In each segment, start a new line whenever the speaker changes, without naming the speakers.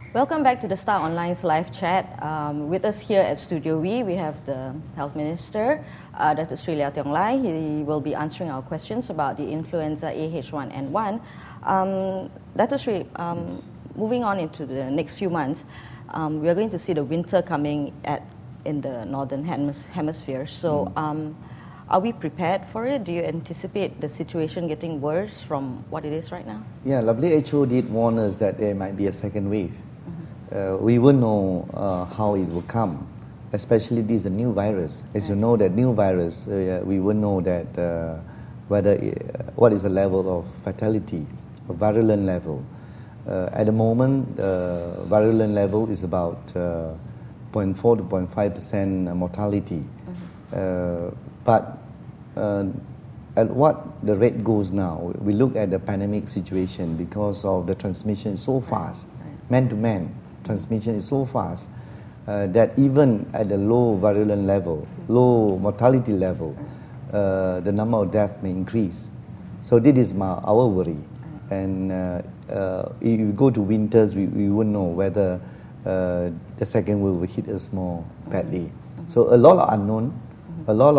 Welcome back to the Star Online's live chat. With us here at Studio we have the Health Minister, Dr. Sri Leotiong Lai. He will be answering our questions about the influenza AH1N1. Dr. Sri, moving on into the next few months, we are going to see the winter coming in the northern hemisphere. So, are we prepared for it? Do you anticipate the situation getting worse from what it is right now?
Yeah, WHO did warn us that there might be a second wave. We won't know how it will come, especially this is a new virus. As you know, that new virus, we won't know that what is the level of fatality, or virulent level. At the moment, virulent level is about 0.4 to 0.5% mortality. But at what the rate goes now, we look at the pandemic situation because of the transmission is so fast, man-to-man. Transmission is so fast that even at the low virulent level, low mortality level, the number of deaths may increase. So this is our worry. And if we go to winters, we won't know whether the second wave will hit us more badly. So a lot of unknown, a lot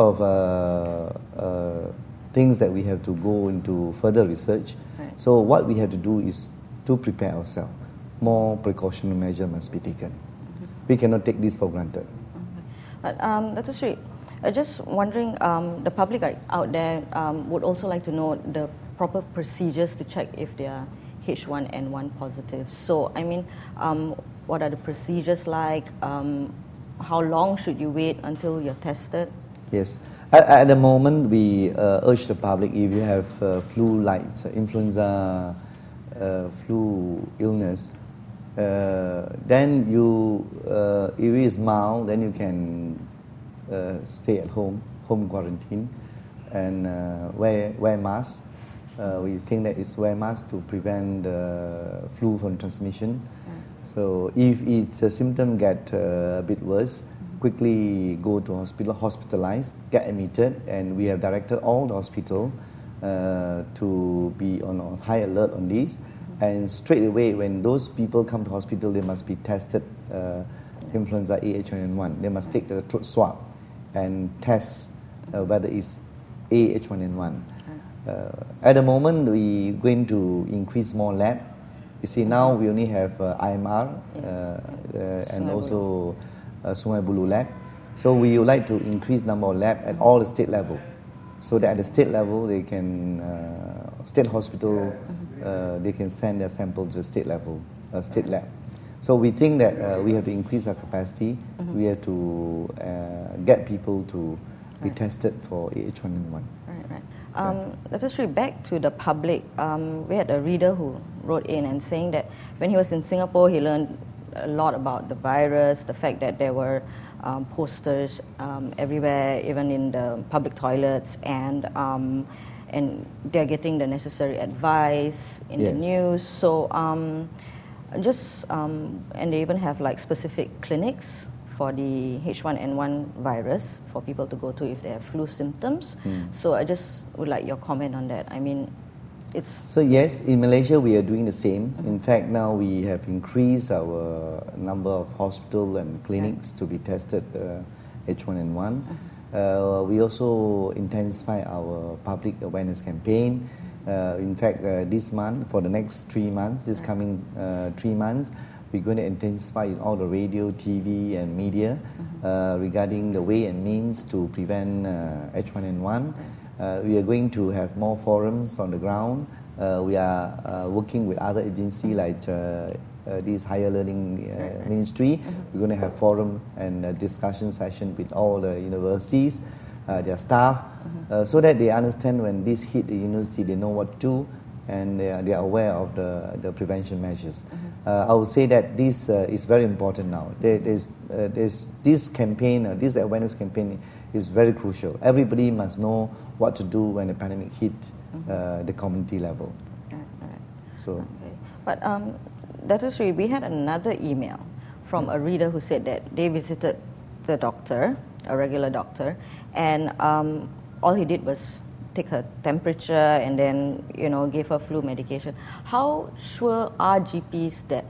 of things that we have to go into further research. So what we have to do is to prepare ourselves. More precautionary measures must be taken. We cannot take this for granted.
But Dr. Sri, just wondering, the public out there would also like to know the proper procedures to check if they are H1N1 positive. So, I mean, what are the procedures like? How long should you wait until you're tested?
Yes. At the moment, we urge the public, if you have flu-like, influenza, flu illness, then if it is mild, then you can stay at home quarantine, and wear masks. We think that it's wear masks to prevent the flu from transmission. So if the symptom get a bit worse, quickly go to hospital, hospitalize, get admitted, and we have directed all the hospital to be on high alert on this. And straight away, when those people come to hospital, they must be tested influenza AH1N1. They must take the throat swab and test whether it's AH1N1. At the moment, we're going to increase more lab. You see, now we only have IMR and also Sungai Buloh lab. So we would like to increase number of lab at all the state level, so that at the state level, they can state hospital, they can send their sample to the state level, state lab. So we think that we have to increase our capacity. We have to get people to be tested for AH1N1.
Dr. Sri, back to the public. We had a reader who wrote in and saying that when he was in Singapore, he learned a lot about the virus, the fact that there were posters everywhere, even in the public toilets, and they're getting the necessary advice in the news. So and they even have like specific clinics for the H1N1 virus for people to go to if they have flu symptoms. So I just would like your comment on that. I mean,
So yes, in Malaysia we are doing the same. In fact, now we have increased our number of hospital and clinics to be tested H1N1. We also intensify our public awareness campaign. In fact, this month, for the next 3 months, this coming 3 months, we're going to intensify in all the radio, TV, and media regarding the way and means to prevent H1N1. We are going to have more forums on the ground. We are working with other agencies like this higher learning ministry. We're going to have forum and discussion session with all the universities, their staff, so that they understand when this hit the university, they know what to do, and they are aware of the prevention measures. I would say that this is very important now. There's this campaign, this awareness campaign is very crucial. Everybody must know what to do when the pandemic hit the community level. So,
but Dr. Sri, we had another email from a reader who said that they visited the doctor, a regular doctor, and all he did was take her temperature and then gave her flu medication. How sure are GPs that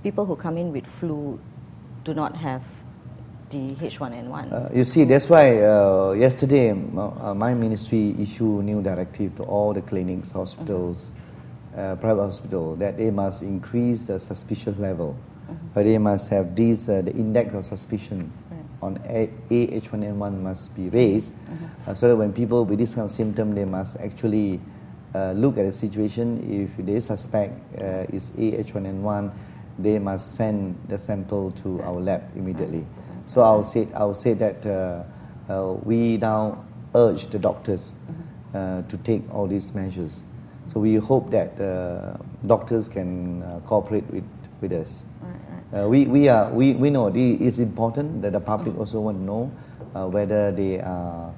people who come in with flu do not have the H1N1?
You see, that's why yesterday my ministry issued a new directive to all the clinics, hospitals, private hospital, that they must increase the suspicion level. They must have this, the index of suspicion on AH1N1 must be raised, so that when people with this kind of symptom, they must actually look at the situation. If they suspect is AH1N1, they must send the sample to our lab immediately. So I will say that we now urge the doctors to take all these measures. So we hope that doctors can cooperate with us. We know it is important that the public also want to know whether they are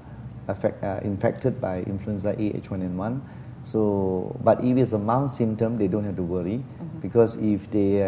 infected by influenza AH1N1. So, but if it's a mild symptom, they don't have to worry, because if they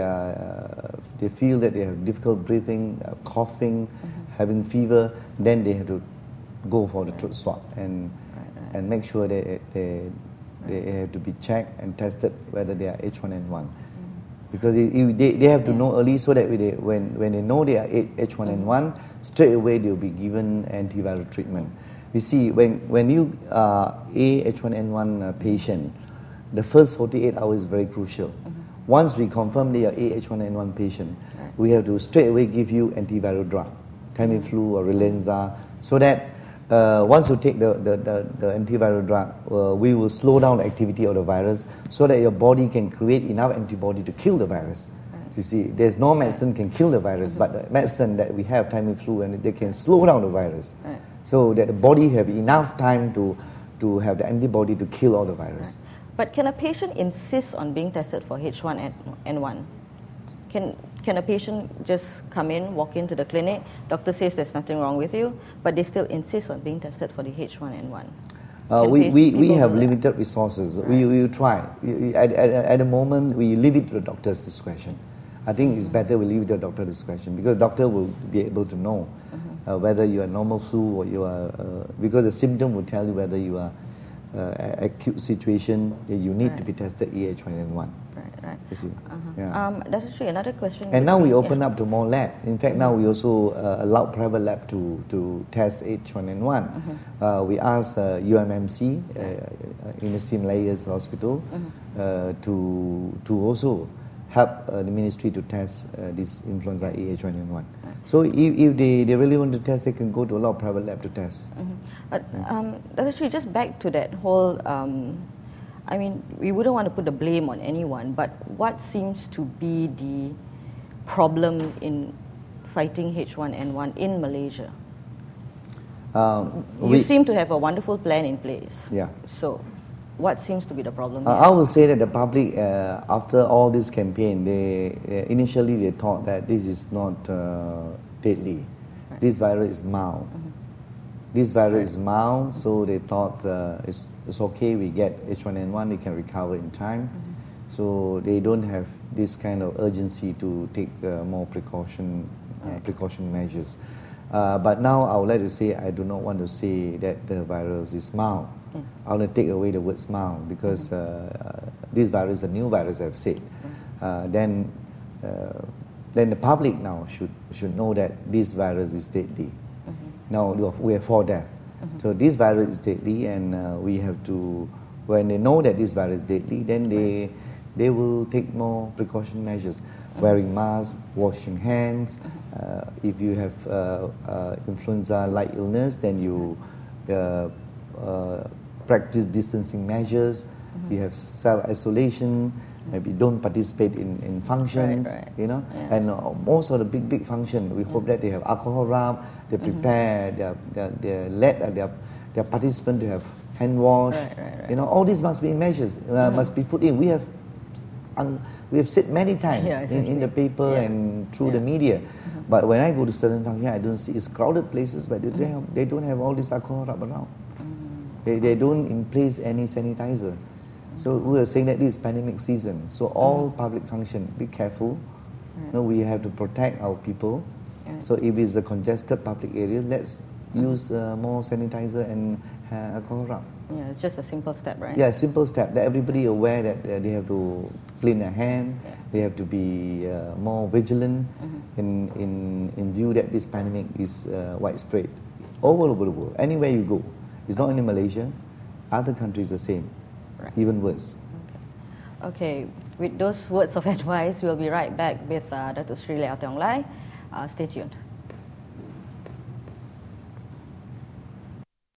feel that they have difficult breathing, coughing, having fever, then they have to go for the throat swab and make sure they have to be checked and tested whether they are H1N1. Because they have to know early, so that when they know they are H1N1, straight away they will be given antiviral treatment. You see, when you are a H1N1 patient, the first 48 hours is very crucial. Once we confirm they are a H1N1 patient, we have to straight away give you antiviral drug, Tamiflu or Relenza, so that once you take the antiviral drug, we will slow down the activity of the virus, so that your body can create enough antibody to kill the virus. You see, there's no medicine can kill the virus, but the medicine that we have, Tamiflu, and they can slow down the virus, so that the body have enough time to have the antibody to kill all the virus.
But can a patient insist on being tested for H1N1? Can a patient just come in, walk into the clinic, doctor says there's nothing wrong with you, but they still insist on being tested for the H1N1?
We have limited resources. We try. At the moment, we leave it to the doctor's discretion. I think it's better we leave it to the doctor's discretion, because doctor will be able to know whether you are normal flu or you are, because the symptom will tell you whether you are acute situation that you need to be tested AH1N1.
Right.
You see?
That's actually another question.
And now we open up to more lab. In fact, now we also allow private lab to test H1N1. We asked UMMC, University Malaysia's Hospital, to also help the ministry to test this influenza AH1N1. So if they really want to test, they can go to a lot of private lab to test.
But that's actually just back to that whole, I mean, we wouldn't want to put the blame on anyone, but what seems to be the problem in fighting H1N1 in Malaysia? You seem to have a wonderful plan in place.
Yeah.
So what seems to be the problem?
I would say that the public, after all this campaign, initially they thought that this is not deadly. This virus is mild. This virus is mild, so they thought it's okay, we get H1N1, they can recover in time. So they don't have this kind of urgency to take more precaution measures. But now I would like to say, I do not want to say that the virus is mild. I want to take away the word mild, because this virus is a new virus, I've said. Then the public now should know that this virus is deadly. Now we have 4 deaths. So this virus is deadly, and we have to, when they know that this virus is deadly, then they will take more precaution measures. Wearing masks, washing hands. If you have influenza-like illness, then you practice distancing measures. You have self-isolation. Maybe don't participate in functions, you know. And most of the big function, we hope that they have alcohol rub, they prepare, they let their participants to have hand wash. You know, all these must be measures, must be put in. We have said many times in the paper and through the media. But when I go to certain functions, I don't see, it's crowded places, but they don't have all this alcohol rub around. They don't in place any sanitizer. So we are saying that this is pandemic season. So all public function, be careful. You know, we have to protect our people. So if it's a congested public area, let's use more sanitizer and alcohol rub.
Yeah, it's just a simple step, right?
Yeah, simple step. That everybody aware that they have to clean their hand We have to be more vigilant in view that this pandemic is widespread all over the world. Anywhere you go, it's not only Malaysia. Other countries the same, even worse.
Okay, with those words of advice, we'll be right back with Dr. Sri Leah Tiong Lai. Stay tuned.